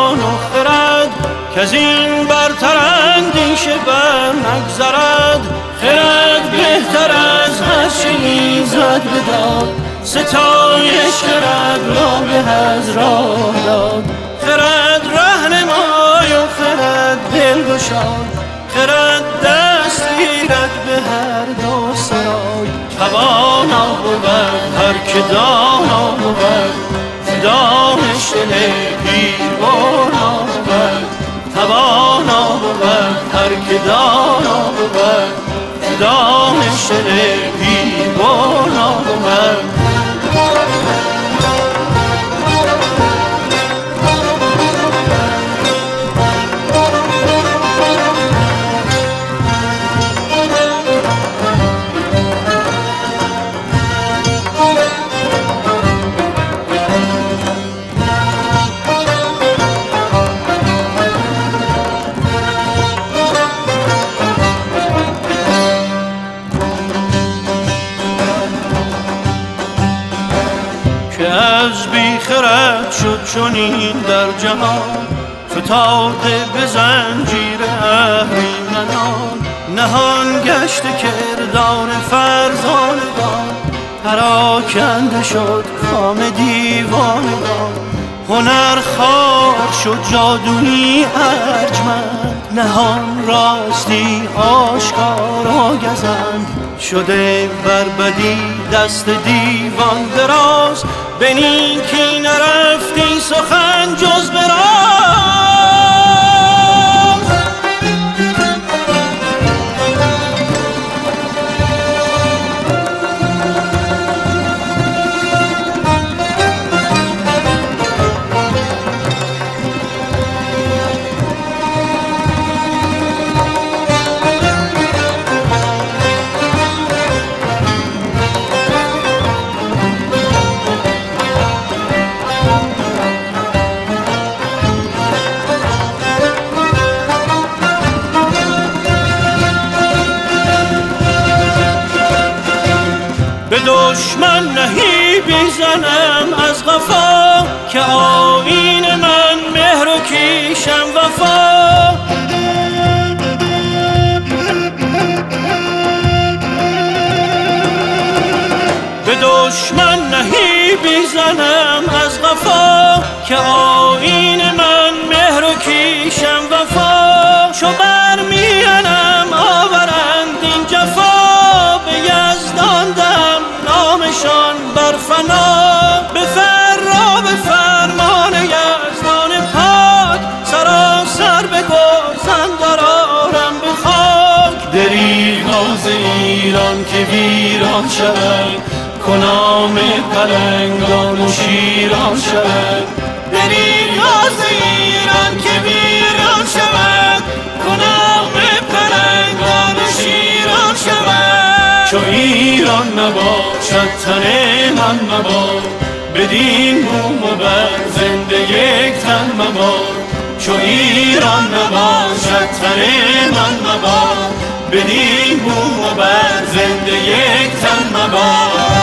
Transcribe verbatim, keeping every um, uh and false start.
جان و خرد که از این برتر اندیشه بر نگذرد. خرد بهتر از هر چه ایزد بداد، ستایش خرد را به از راه داد. خرد رهنمای و خرد دلگشای، خرد دست گیرد به هر دو سرای. توانا بود هر که دانا بود، دانش دل پیربانا بود. توانا بود هر که دانا بود، دانش دل پیربانا بود. که از بی خرد شد چنین در جهان، فتاده به زنجیر اهریمنان. نهان گشت کردار فرزانگان، پراکنده شد کام دیوانگان. هنر خوار شد جادویی ارجمند، نهان راستی آشکارا گزند. شده بر بدی دست دیوان دراز، به نیکی نرفتی سخن جز به راز. به دشمن نهی بیزنم از غفا، که آیین من مهر و کیشم وفا. به دشمن نهی بیزنم از غفا، که آیین من مهر و کیشم وفا. چو برمیانم آورند این جفا، به یزدان دم نامشان بر فنا. به فرا به فرمان یزدان پاک، سراسر به گرزند آرم به خاک. دریغ از ایران که ویران شود، کنام پلنگان و شیران شود. دریغ از ایران که ویران شود، کنام پلنگان و شیران شود. چو ایران نباشد تن من مباد، بدین بوم و بر زنده یک تن مباد. چو ایران نباشد تن من مباد، بدین بوم و بر زنده یک تن مباد.